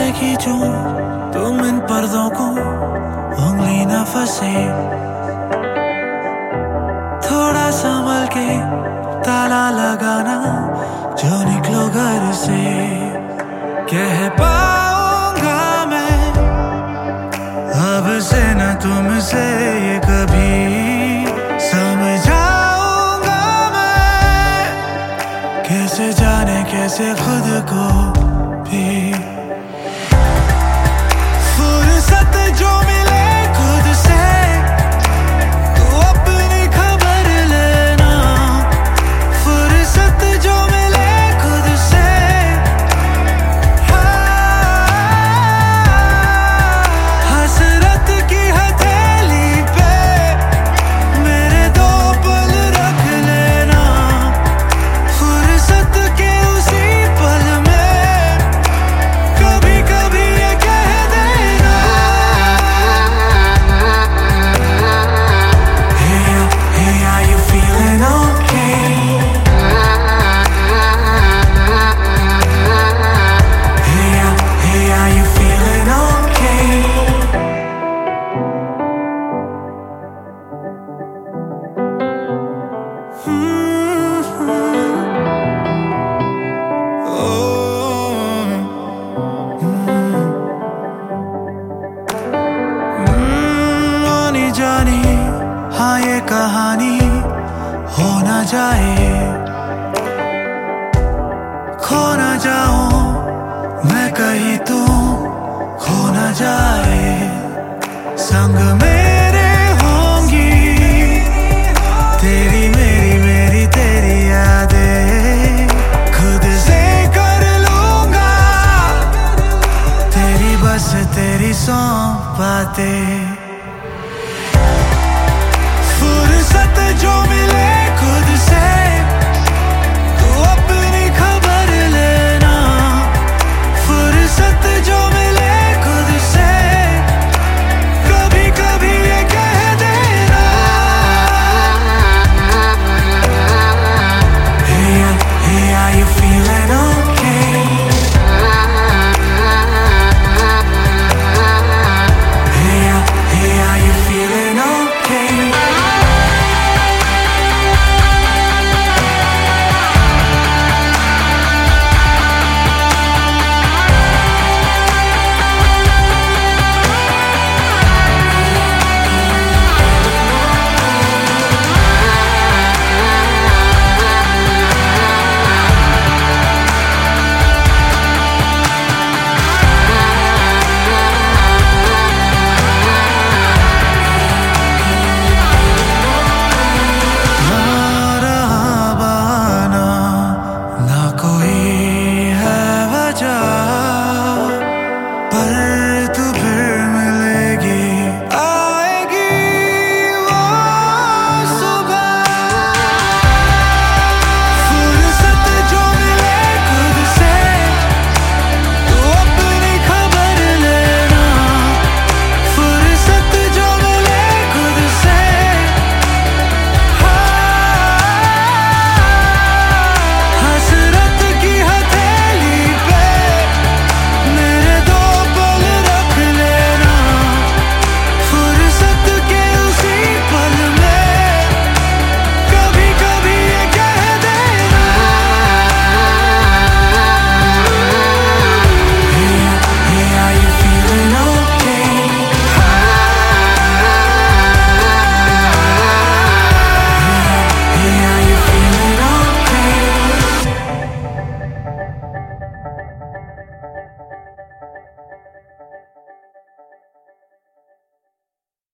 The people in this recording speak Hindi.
खींचूं तुम इन पर्दों को उंगली न फंसे। थोड़ा संभल के ताला लगाना जो निकलो घर से। कह पाऊंगा मैं अब से न तुमसे ये कभी, समझाऊंगा मैं कैसे जाने कैसे खुद को भी। फुर्सत जो मिले खुद से तो अपनी खबर लेना। फुर्सत जो मिले खुद से, हसरत की हथेली पे मेरे 2 पल रख लेना। फुर्सत के उसी पल में कभी कभी ये कह देना। Hey, are you feeling okay? Hey, are you feeling okay? आनी जानी हाँ ये कहानी हो ना जाए। खो ना जाऊं मैं कहीं तू खो ना जाए। संग मेरे होंगी तेरी मेरी मेरी तेरी यादें। खुद से कर लूंगा तेरी बस तेरी सौंप बातें। फुर्सत जो मिले खुद से तो अपनी खबर लेना। फुर्सत जो मिले खुद से कभी कभी ये कह देना। Hey, are you feeling okay? Hey, are you feeling okay? ना कोई है वजह